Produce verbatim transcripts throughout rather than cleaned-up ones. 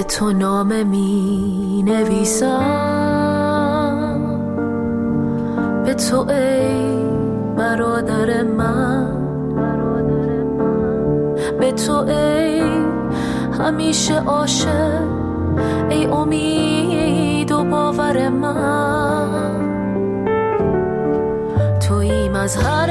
به تو نامه می نویسم، به تو ای برادر من، به تو ای همیشه عاشق، ای امید و باور من. تویی مظهر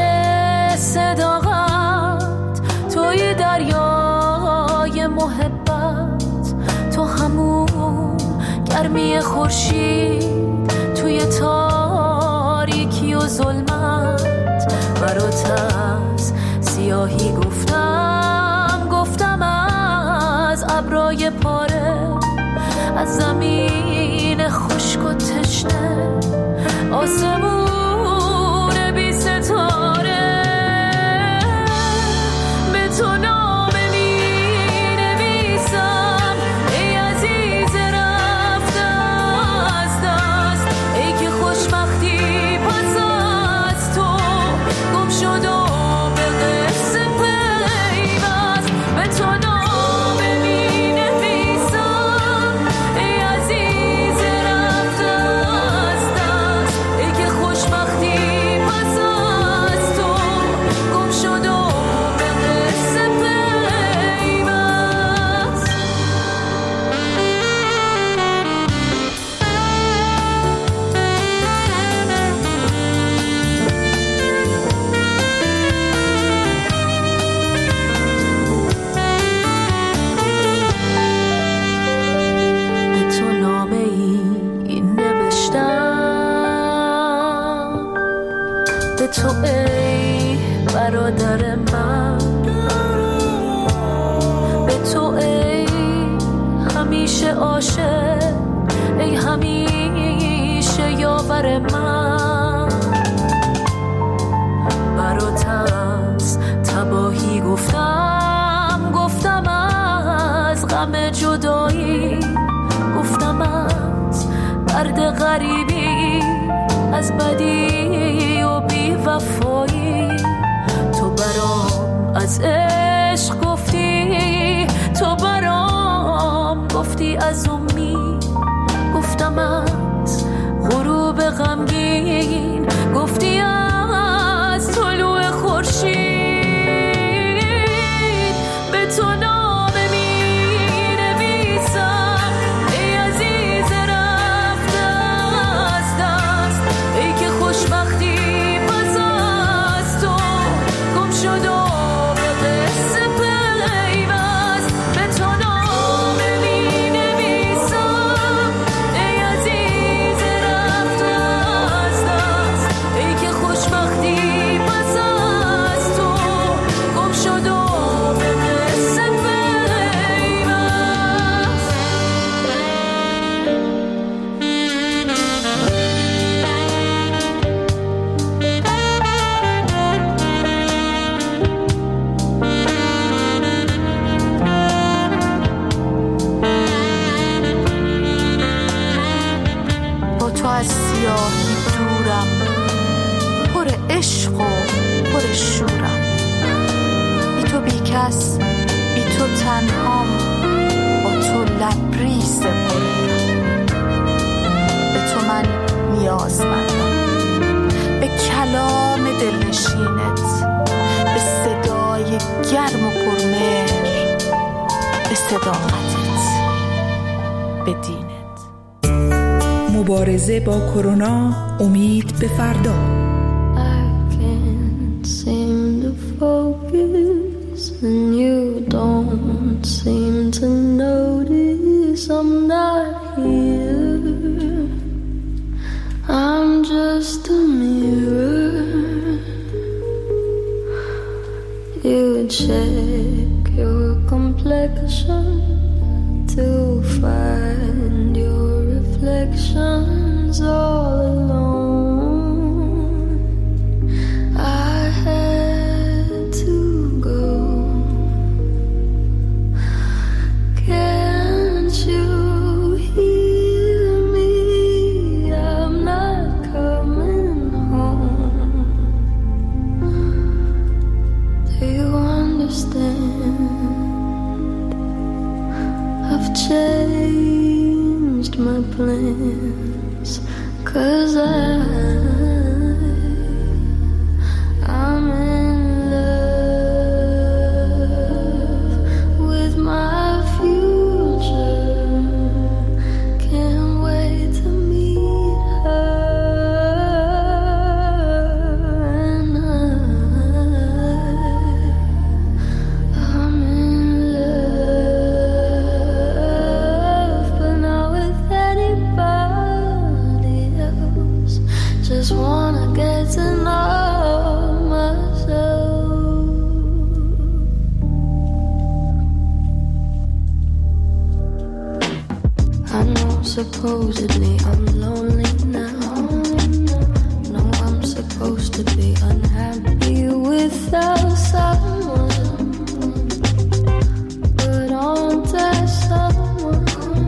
صداقت، تویی دریای محبت، تو همون گرمی خورشید توی تاریکی و ظلمت. برات از سیاهی گفتم، گفتم از ابرای پاره، از زمین خشک و تشنه، آسمون بی ستاره. به تو نامه می نویسم، ای عزیز رفته از دست، ای که خوشبختی پس از تو گم شد و به قصه پیوست. به تو نامه می نویسم، ای عزیز رفته از دست، ای که خوشبختی پس از تو گم شد و به قصه پیوست. به تو نامه ای نوشتم، به تو ای برادر من، به تو ای همیشه عاشق، ای همیشه یاور من. برات از تباهی گفتم، گفتم از غم جدایی، گفتم از درد غریبی، از بدی و بی وفایی. تو برام از عشق گفتی، تو برام گفتی از امید، گفتم از غروب غمگین، گفتی از طلوع خورشید. به تو نامه می نویسم، ای عزیز رفته از دست، ای که خوشبختی پس از تو گم شد و به قصه پیوست. به تو نامه می نویسم، ای عزیز رفته از دست، ای که خوشبختی پس از تو گم شد و به قصه پیوست. با تو از سیاهی دورم، پر عشق و پر شورم، بی تو بی کس، بی تو تنهام، با تو لبریز غرورم. به تو من نیازمندم، به کلام دلنشینت، به صدای گرم و پرمهر، به صداقتت، به دینت. مبارزه با کرونا، امید به فردا. I can't seem to focus and you don't seem to notice I'm not here. I'm just a mirror. You check your complexion to find your reflections all alone. I had to go. Can't you hear me? I'm not coming home. Do you understand? I've changed. changed my plans, 'cause I, I'm in love with my future. Can't wait to meet her, and I, I'm in love, but not with anybody else. Just wanna get to know myself. I know supposedly I'm lonely now. No, I'm supposed to be unhappy without someone, but aren't I someone?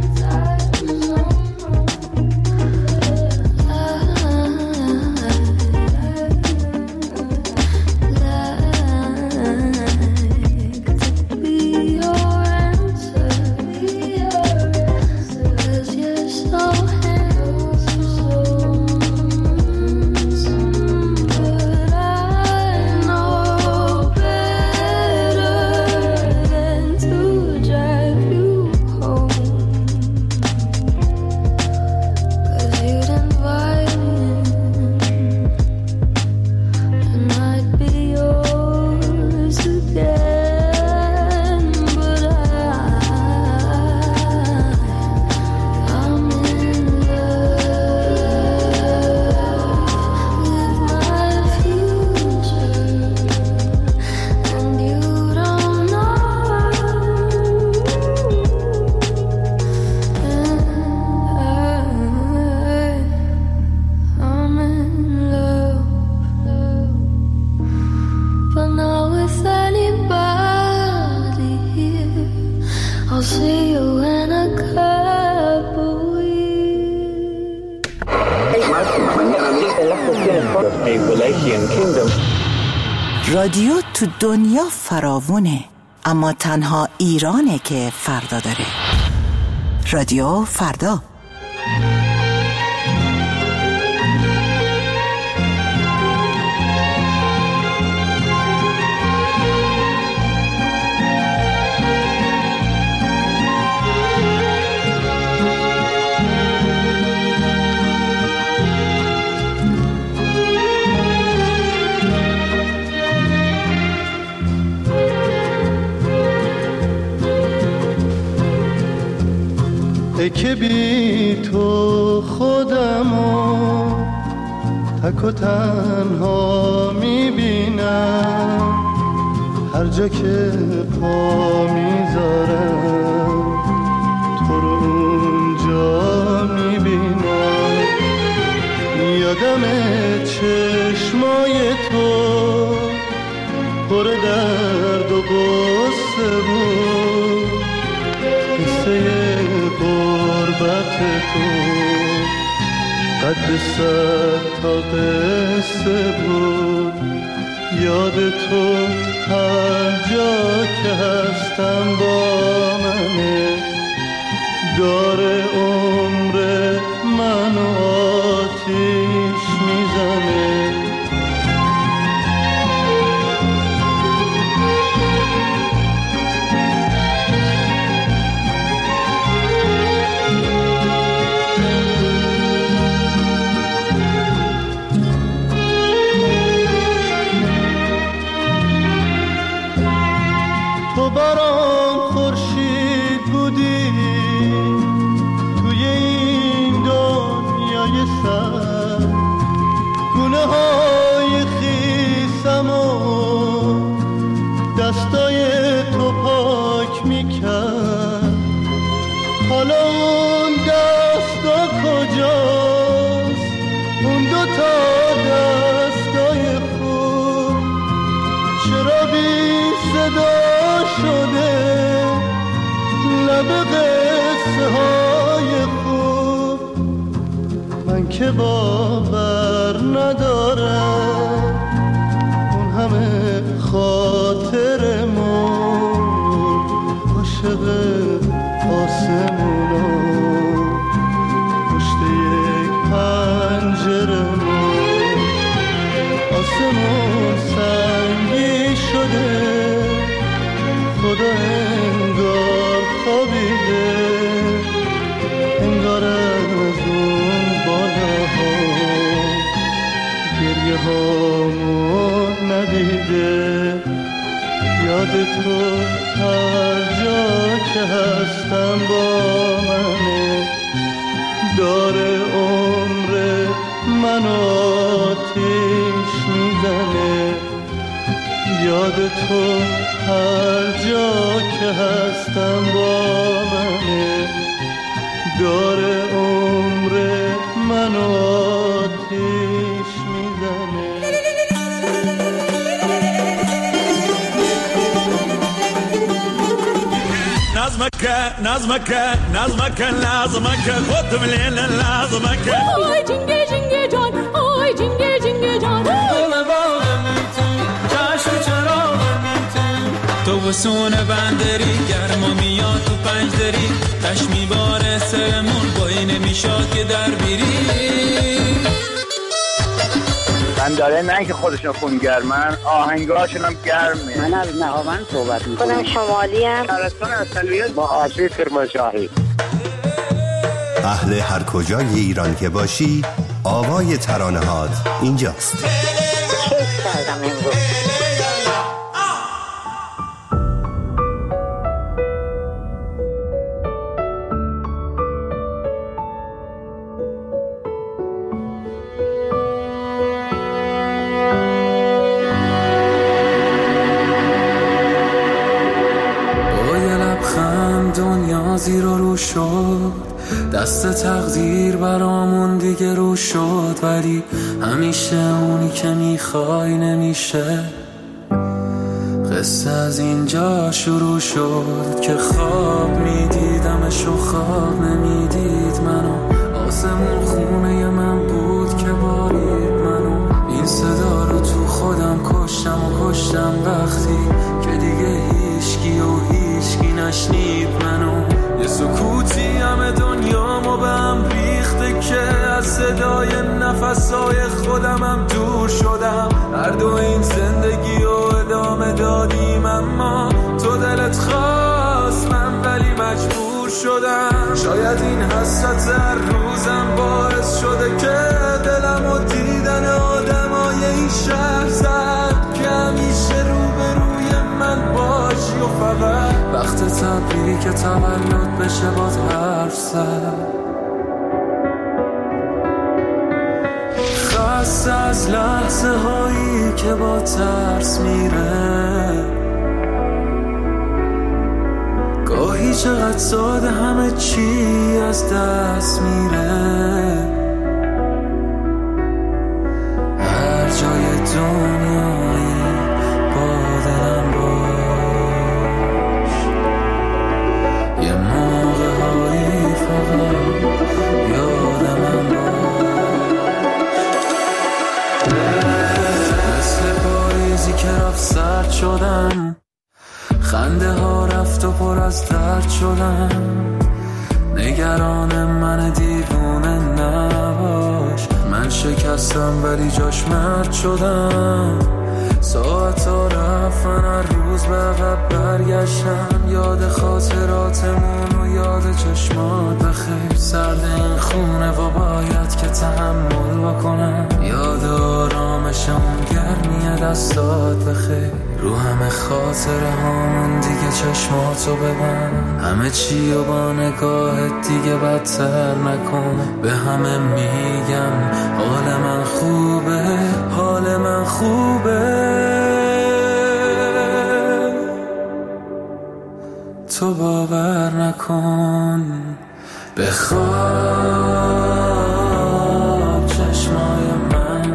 رادیو تو دنیا فراوونه، اما تنها ایرانه که فردا داره. رادیو فردا. که بی تو خودمو تک و تنها میبینم، هر جا که پا میذارم تو رو اونجا میبینم. یادم چشمای تو پر درد و غصه بود، قصه غربت تو قد سر تا قصه بود. یاد تو هر جا که هستم با منه، داره عمر منو آتیش میزنه. تو برام خورشید بودی توی این دنیای سر، گونه های خیسم و دستای تو پاک میکرد. حالا اون دستا کجاست، اون دوتا دستای خوب چرا بی صدا شده؟ لب قصه های خوب من که باور ندارم، اون همه خاطرمون عاشق آسمونا تو هر جا که هستم با منه، داره عمر من آتیش میزنه. یاد تو هر جا که هستم با منه، داره عمر من آتیش میزنه. نظمك نظمك نظمك لازمك خد من الليل لازمك. آی جنگه جنگه جان، آی جنگه جنگه جان، دل باغم تو چشم چراغم تو تو بسون بندری گرما میاد تو پنج دری تش میباره سرمون بایی نمیشاد که در بیری. بنداره نه که خودشون خونگرمن، آهنگاشون هم گرمه. من از نهاوند صحبت میکنم. خودم شمالی ام. شهرستان اصلیت با آسیب کرمانشاهی. اهل هر کجای ایران که باشی، آوای ترانه‌هات اینجاست. کیف کردم امروز. زیر رو شد دست تقدیر برامون دیگه رو شد، ولی همیشه اونی که میخوای نمیشه. قصه از اینجا شروع شد که خواب میدیدمش و خواب نمیدید منو. آسمون خونه من بود که بارید منو. این صدا رو تو خودم کشتم و کشتم وقتی که دیگه هیچکی و هیچکی نشنید منو. یه سکوتی همه دنیامو به هم ریخته که از صدای نفسای خودم هم دور شدم. هر دو این زندگی رو ادامه دادیم، اما تو دلت خواست من ولی مجبور شدم. شاید این حسرت هر روزم باعث شده که دلم و دیدن آدمای این شهر زد که همیشه روبروی من باشی و فقط وقت تبریک تولد بشه باز حرف زد. خسته از لحظه هایی که با ترس میره، گاهی چقدر ساده همه چی از دست میره. هر جای دنیایی با دلم باش، یه موقع هایی فقط یادم باش. مثل پاییزی که رفت سرد شدم، خنده ها رفت و پر از درد شدم. نگران من دیوونه نباش، من شکستم ولی جاش مرد شدم. ساعت ها رفتن هر روز به عقب برگشتم، یاد خاطراتمون و یاد چشمات بخیر. سرد این خونه و باید که تحمل بکنم، یاد آرامش اون گرمی دستات بخیر. رو همه خاطره هامون دیگه چشماتو ببند، همه چی و با نگاهت دیگه بدتر نکن. به همه میگم حال من خوبه، حال من خوبه. تو باور نکن بخواب چشمای من،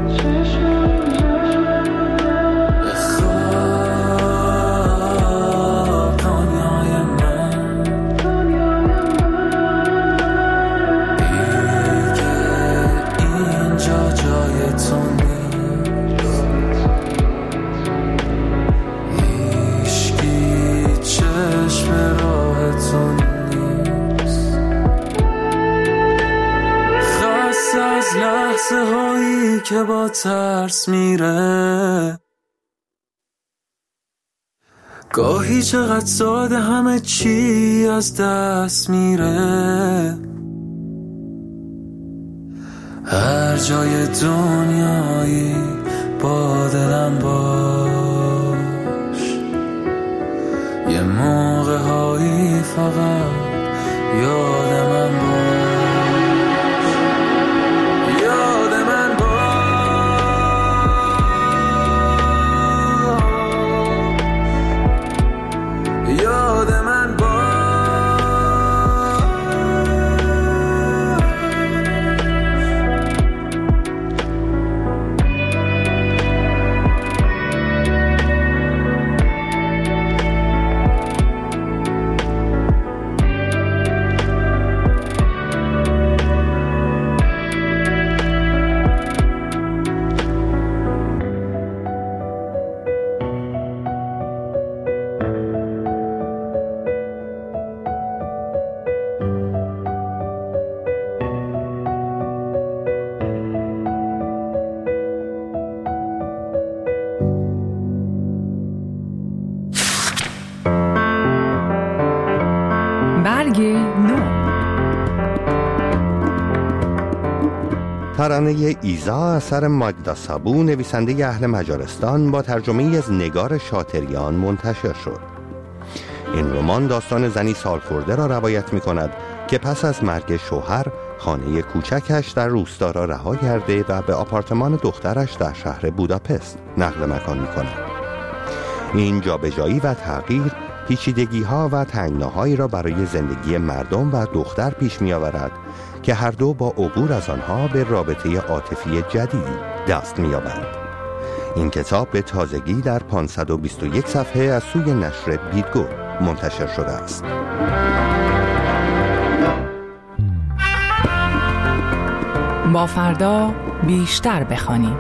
بخواب دنیای من. دیگه اینجا جای تو نیست، هیچکی چشم راه تو نیست. خسته از لحظه هایی که با ترس میره، گاهی چقدر ساده همه چی از دست میره. هر جای دنیایی با دلم باش، موقع هایی فقط یاد من باش، یاد من باش، یاد من باش. ترانه ایزا اثر ماگدا سابو نویسنده اهل مجارستان با ترجمه از نگار شاطریان منتشر شد. این رمان داستان زنی سالخورده را روایت می کند که پس از مرگ شوهر خانه کوچکش در روستا را رها کرده و به آپارتمان دخترش در شهر بوداپست نقل مکان می کند. این جابجایی و تغییر پیچیدگی‌ها و تنگناهایی را برای زندگی مردم و دختر پیش می آورد که هر دو با عبور از آنها به رابطه عاطفی جدیدی دست می‌یابند. این کتاب به تازگی در پانصد و بیست و یک صفحه از سوی نشر بیدگو منتشر شده است. با فردا بیشتر بخوانیم.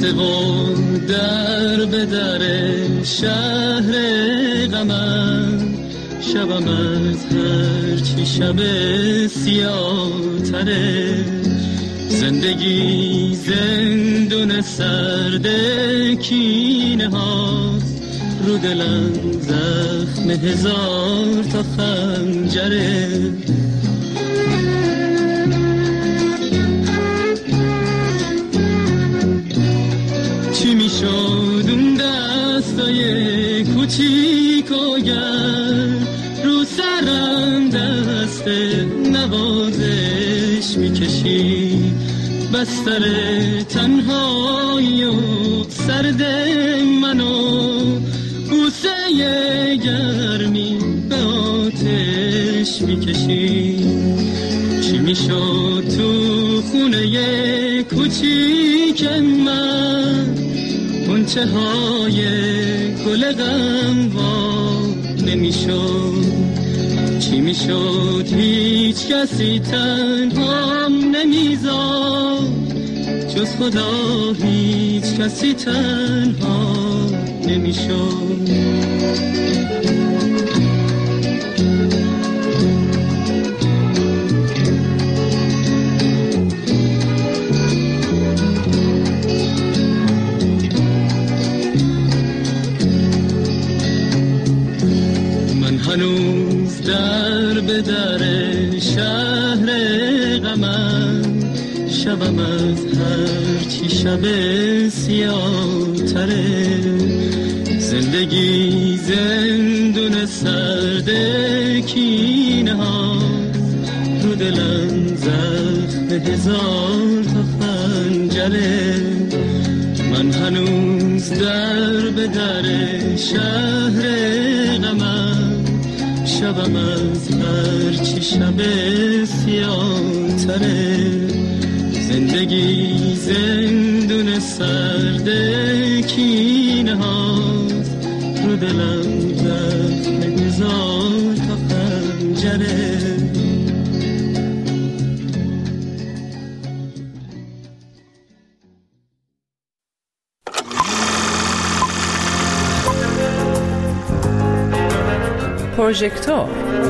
رفته و در به در شهر غمم، شبم از هرچی شب سیاه تره. زندگی زندون سرد کینه هاست، رو دلم زخم هزار تا خنجره. چی می شد اون دستای کوچیک و گرم، رو سرم دست نوازش می کشی. بستر تنهایی و سرد منو، بوسه گرمی به آتش می کشی. چی می شد تو خونه کوچیک من، غنچه های گل غم وا نمی شد. چی می شد هیچ کسی تنهام نمیذاد، جز خدا هیچ کسی تنها نمی شد. هنوز در به در شهر غمم، شبم از هرچی شب سیاه تره. زندگی زندون سرد کینه ها، رو دلم زخم هزار تا خنجره. من هنوز در به در شهر غمم، شبم از هرچی شب سیاه تره. زندگی زندون سرد کینه هاست، رو دلم زخم هزار تا خنجره. پروژکتور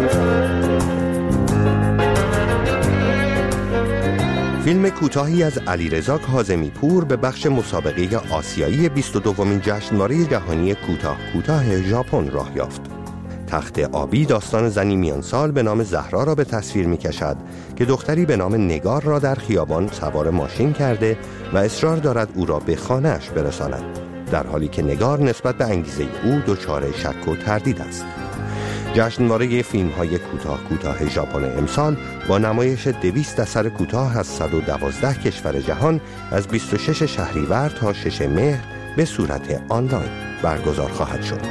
فیلم کوتاهی از علیرضا کاظمی پور به بخش مسابقه آسیایی بیست و دومین جشنواره جهانی کوتاه کوتاه ژاپن راه یافت. تخت آبی داستان زنی میان سال به نام زهرا را به تصویر می کشد که دختری به نام نگار را در خیابان سوار ماشین کرده و اصرار دارد او را به خانه‌اش برساند، در حالی که نگار نسبت به انگیزه او دچار شک و تردید است. جشنواره فیلم‌های کوتاه کوتاه ژاپن امسال با نمایش دویست اثر کوتاه از صد و دوازده کشور جهان از بیست و شش شهریور تا شش مهر به صورت آنلاین برگزار خواهد شد.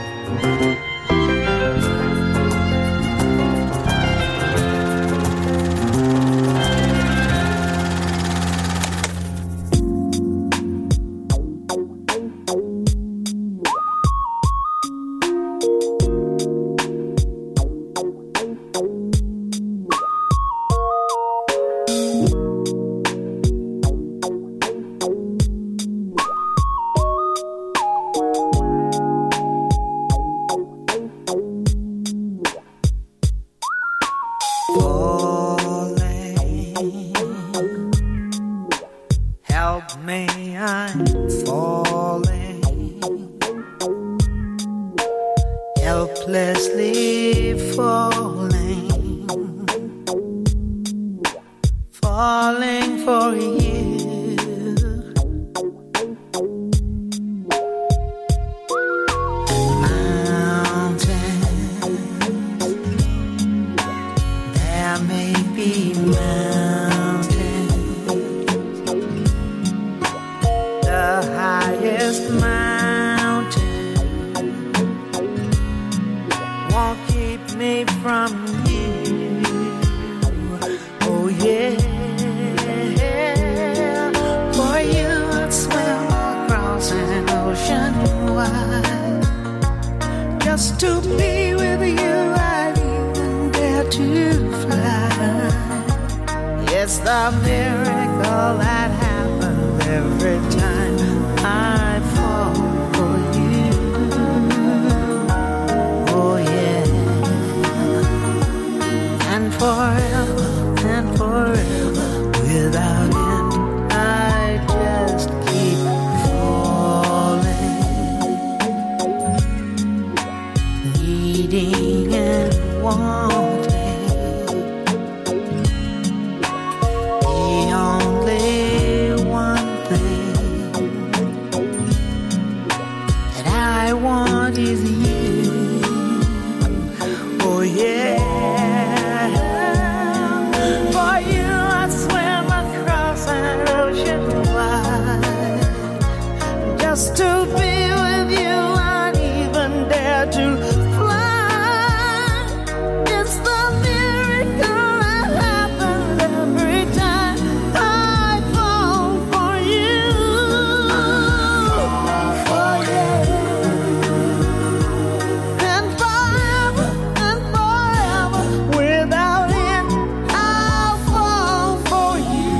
It's the miracle that happens every time I I want is you. Oh yeah. For you I swim across an ocean wide, just to be with you and even dare to fly. It's the miracle that happens every time I fall for you. For you. And forever and forever, without it, I'll fall for you.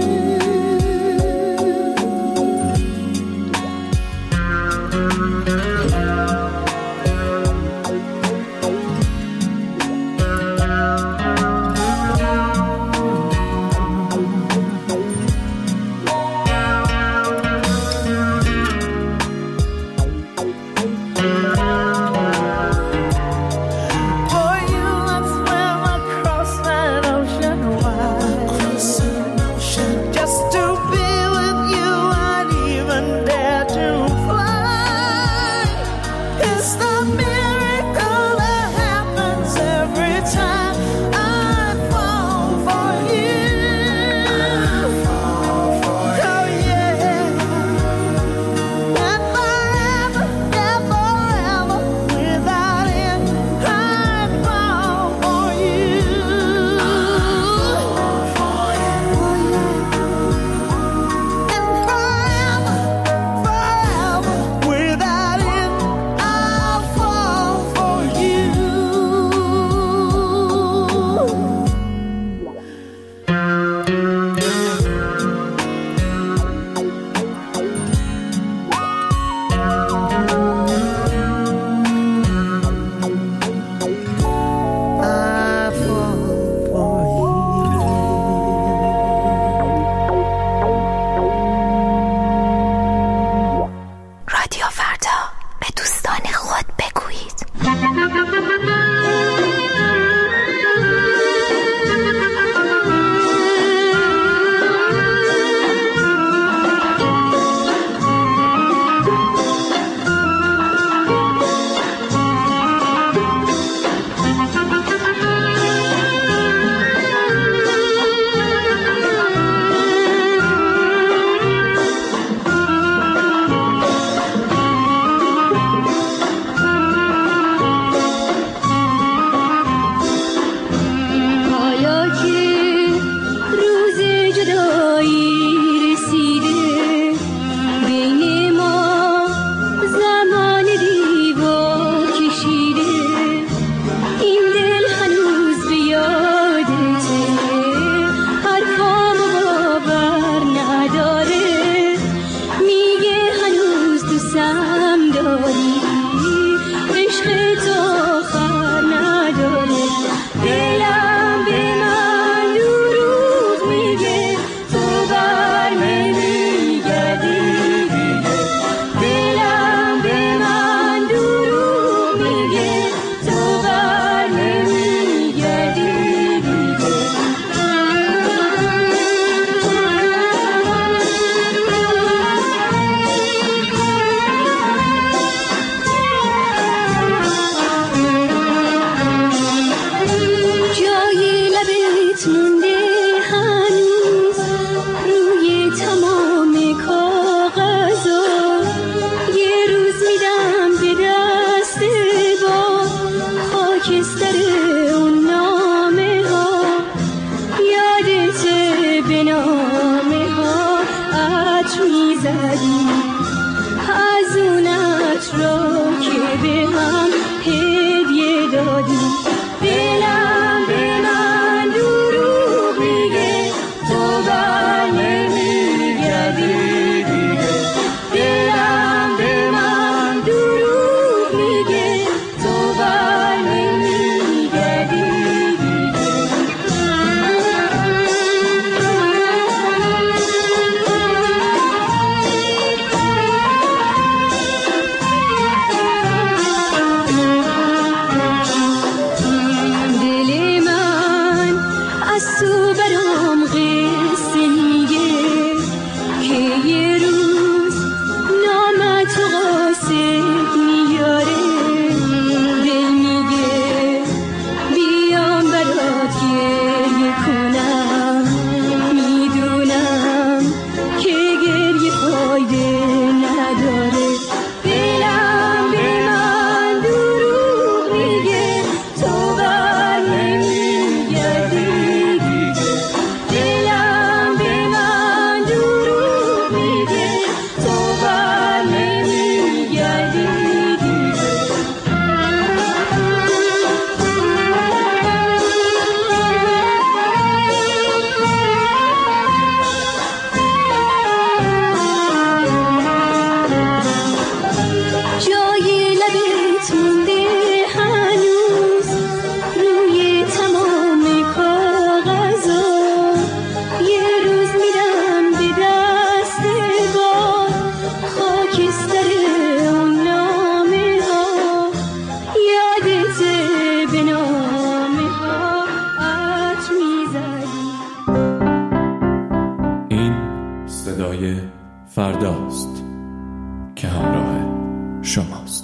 For you I swim across that ocean wide, just to be with you and even dare to fly. It's the miracle that happens every time I fall for you. Oh yeah. And forever, yeah, forever, without it, I'd fall for you. And forever, forever, without it, I'll fall for you. I fall for رادیو فردا، به دوستان خود بگویید. حالا که روز جدایی رسیده، بین ما زمان دیوار کشیده، این دل هنوز به یادته، حرفامو باور نداره، میگه هنوز دوستم داری، عشق تو آخر نداره. دلم به من دروغ میگه، تو بر نمیگردی دیگه. دلم به من دروغ میگه، تو بر نمیگردی دیگه. جای لبت مونده هنوز روی تمام کاغذا، یه روز میدم به دست با خاکستر اون نامه ها، یادته به نامه ها عطر میزدی، از اون عطرا که به هم هدیه دادی. دلم به من دروغ میگه، تو بر نمیگردی دیگه. دلم به من دروغ میگه، تو بر نمیگردی دیگه. فرداست که همراه شماست.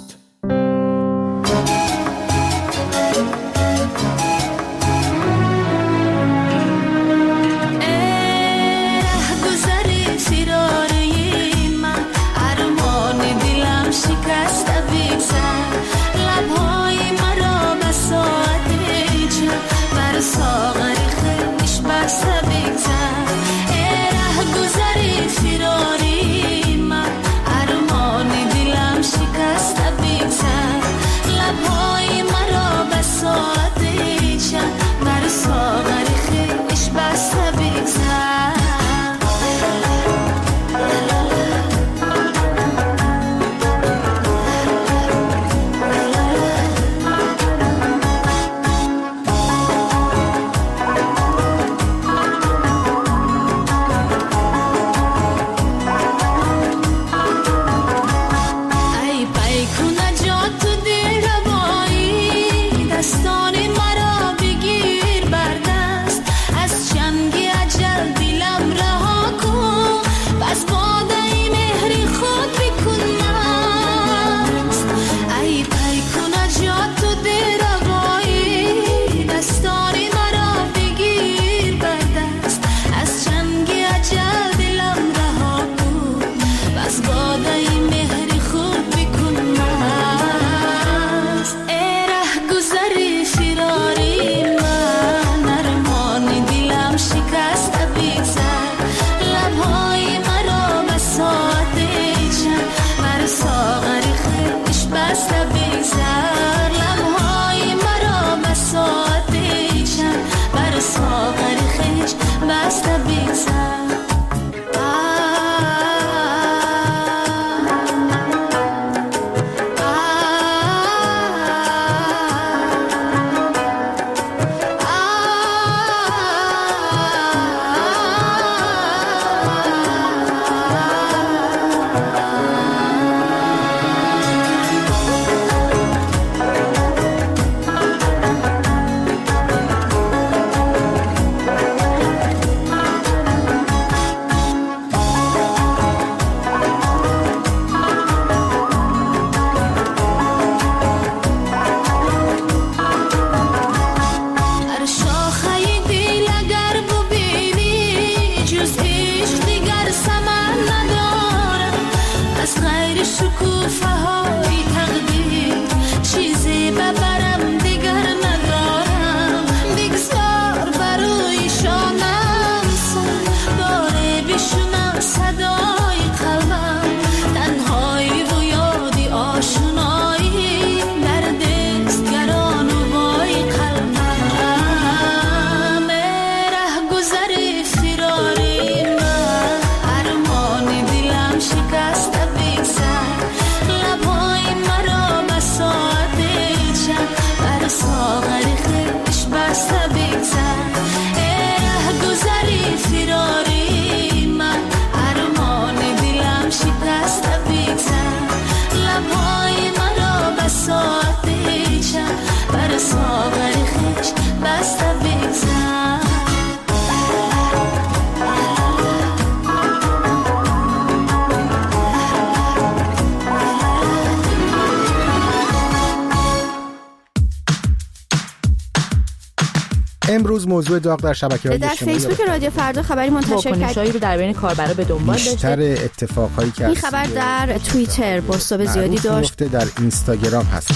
امروز موضوع داغ در شبکه‌های اجتماعی در فیسبوک رادیو فردا خبری منتشر کردیم رو در بین کاربرا به دنبال داشته. بیشتر اتفاقایی که این خبر در توییتر بازتاب زیادی داشت. در اینستاگرام هست.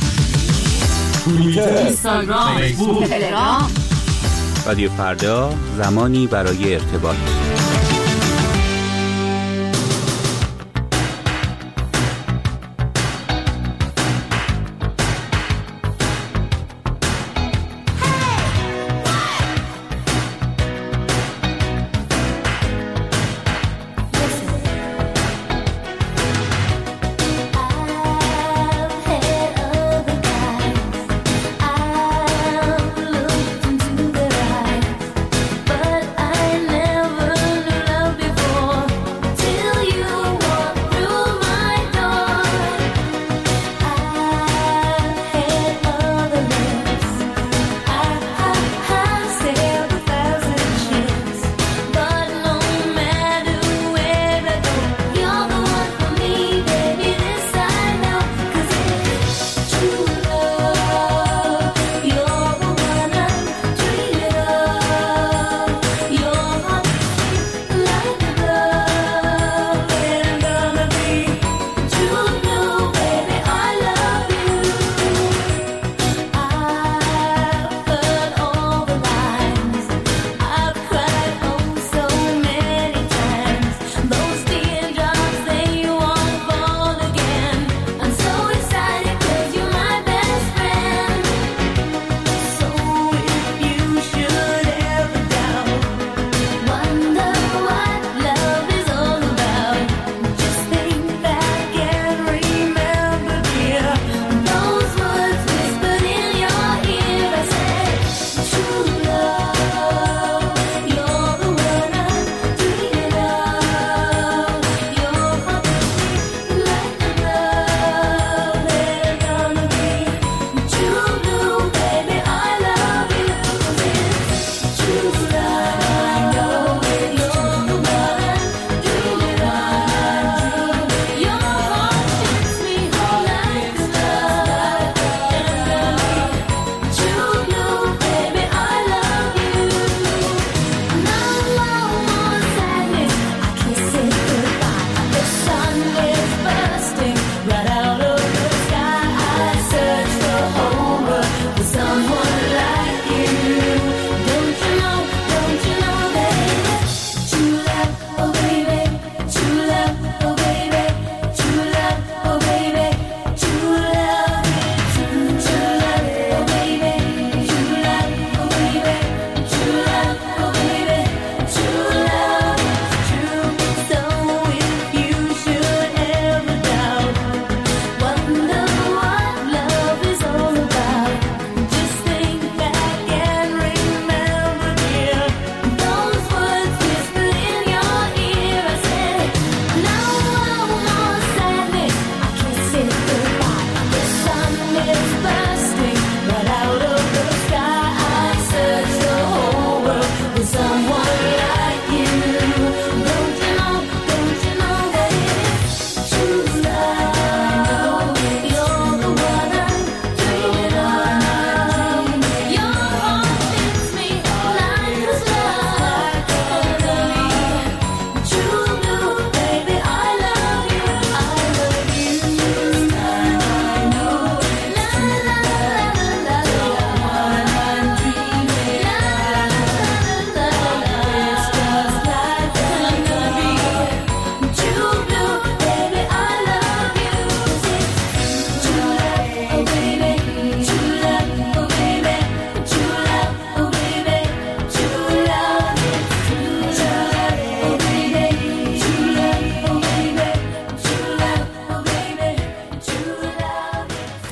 توییتر، اینستاگرام، فیسبوک، تلگرام. رادیو فردا، زمانی برای ارتباط. But I never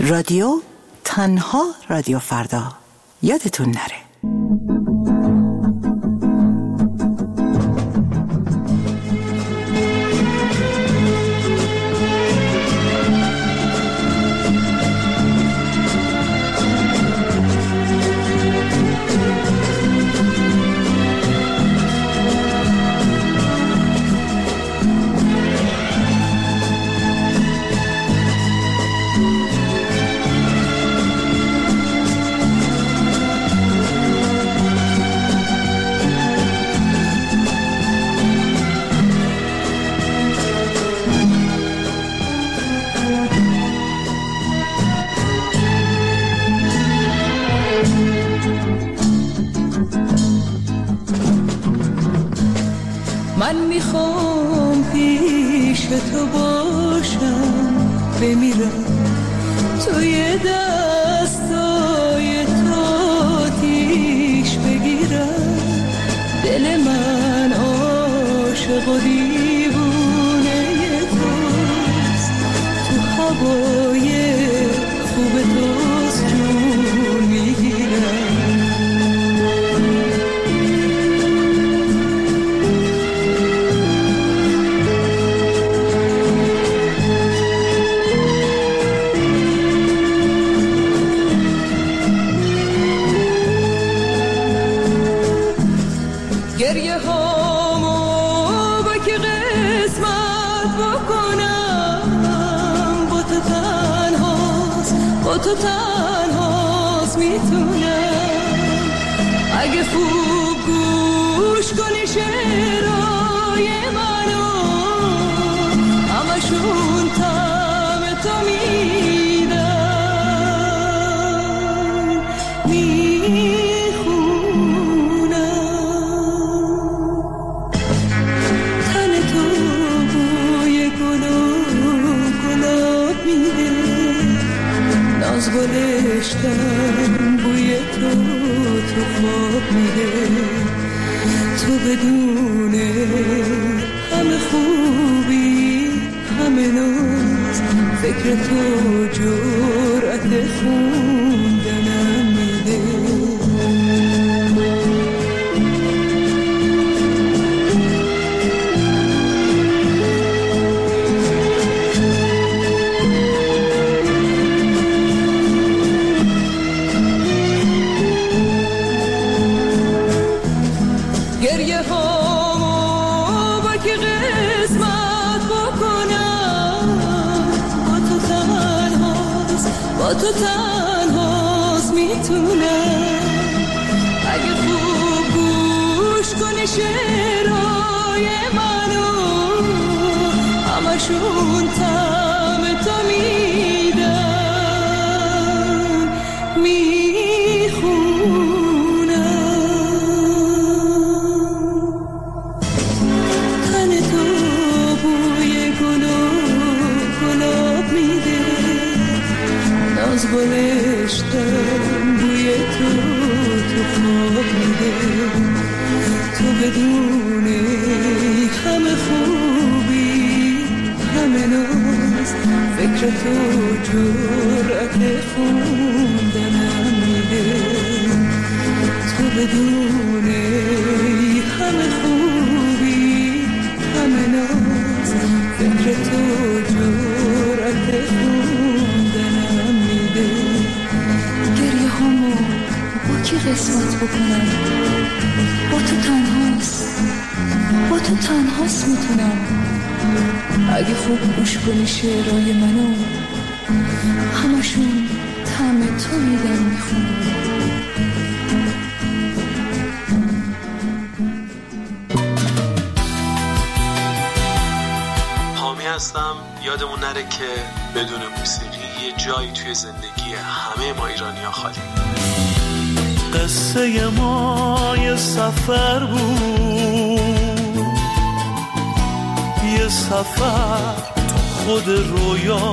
رادیو تنها رادیو فردا یادتون نره. من میخوام پیش تو باشم، بمیرم توی دستای تو آتیش بگیرم. دل من عاشق و دیوونه توست، تو هوای خوب توست جون میگیرم. گریه هامو با که قسمت بکنم، با تو تنهاست، با تو تنهاست میتونم. اگه خوب گوش کنی شعرهای منو، همشون طعم تو میدن، گلشتم بوی تو تو خواب میده. تو بدون همه خوبی همه ناز، فکر تو جرأت خوندنم میده. گریه هامو با که قسمت بکنم، با تو تنهاست، با تو تنهاست میتونم. اگه خوب گوش کنی شعرهای منو، همشون طعم تو میدن، میخونم. از گلشتم بوی تو تو خواب میده. تو بدون همه خوبی همه ناز، فکر تو جرأت خوندنم میده. تو بدون همه خوبی همه ناز، فکر تو جرأت خوندنم میده. گریه همو با کی قسمت بکنم، با تو تنهاست، با تو تنهاست میتونم. اگه خوب گوش کنی شعرهای منو، همشون طعم تو میدن، میخونم. حامی هستم. یادمون نره که بدون موسیقی یه جایی توی زندگی همه ما ایرانی‌ها خالی. قصه ما یه سفر بود، یه سفر تو خود رویا.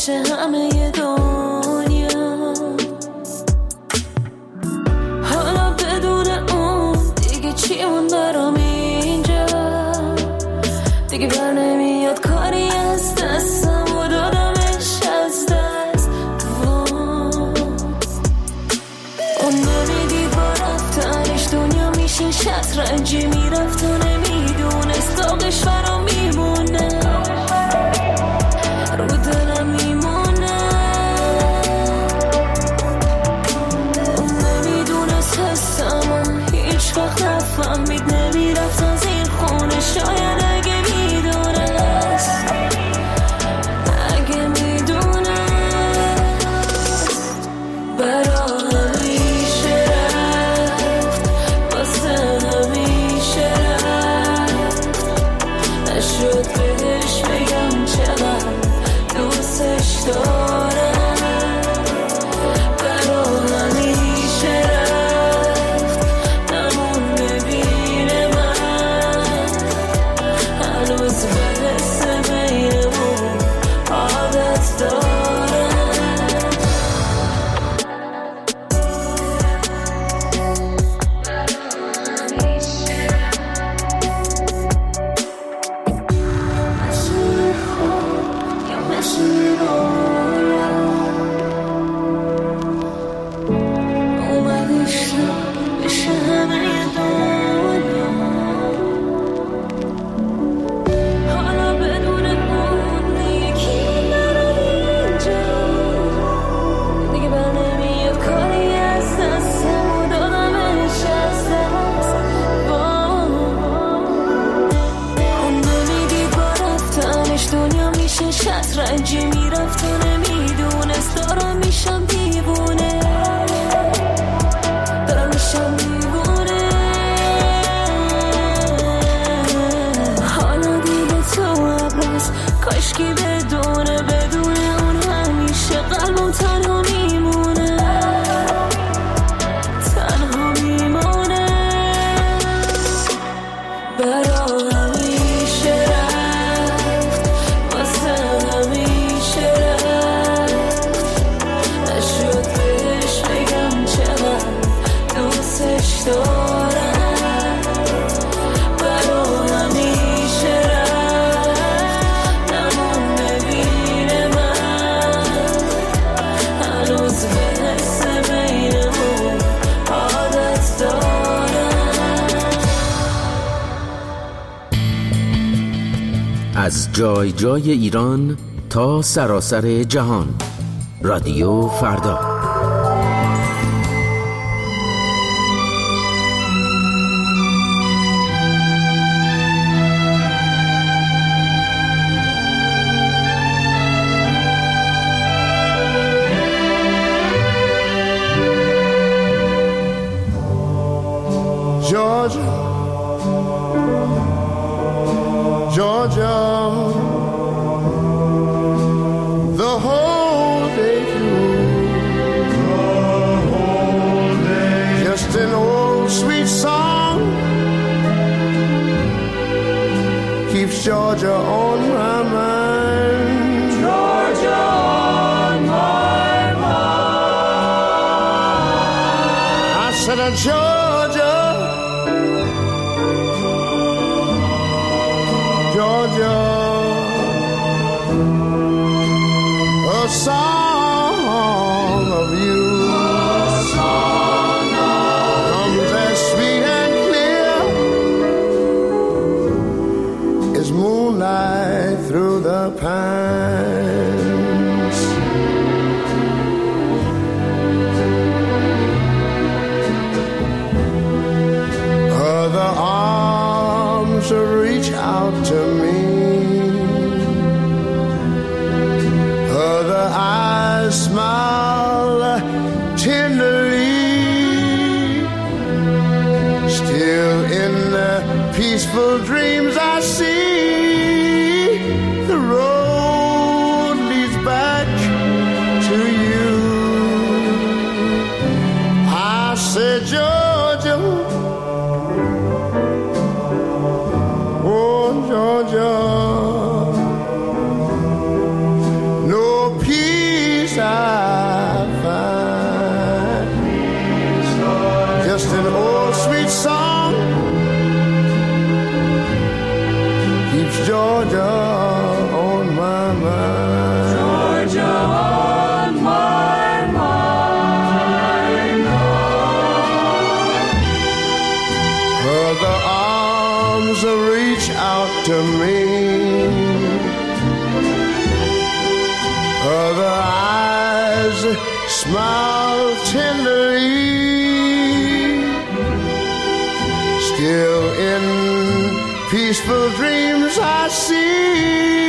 میشه همه دنیا. حالا بدون اون دیگه چی مون برام اینجا، دیگه بر نمیاد کاری از دستم و دادمش از دست. اون نمیدید با رفتنش دنیا میشه شطرنجی، میرفت و نمیدونست داغش برام میمونه، رو دلم میمونه. اون نمیدونست حسم و هیچ وقت نفهمید، نمیرفت از این خونه. شاید اگه میدونست، اگه میدونست برا همیشه رفت، واسه همیشه رفت. نشد بهش بگم چقدر دوستش دارم، برا همیشه رفت. نمون ببینه من هنوز به حس بینمون عادت دارم. شطرنجی میرفت و نمیدونست دارم میشم دیوونه، دارم میشم دیوونه. حالا دیگه تو عبرست، کاشکی بدونه بدون اون همیشه قلبم تنها میمونه، تنها میمونه. برا همیشه رفت، واسه همیشه رفت. نشد بهش بگم چقدر دوستش دارم، برا همیشه رفت. نمون ببینه من هنوز به حس بینمون عادت دارم. از جای جای ایران تا سراسر جهان، رادیو فردا. Georgia, Georgia, the whole day through, the whole day, just an old sweet song keeps Georgia on my mind. Georgia on my mind. I said, Georgia, Georgia, a song of you, a song of comes as sweet and clear as moonlight through the pines. Other arms reach out to me, other eyes smile tenderly. Still in the peaceful dreams I see the road to me. Other eyes smile tenderly. Still in peaceful dreams I see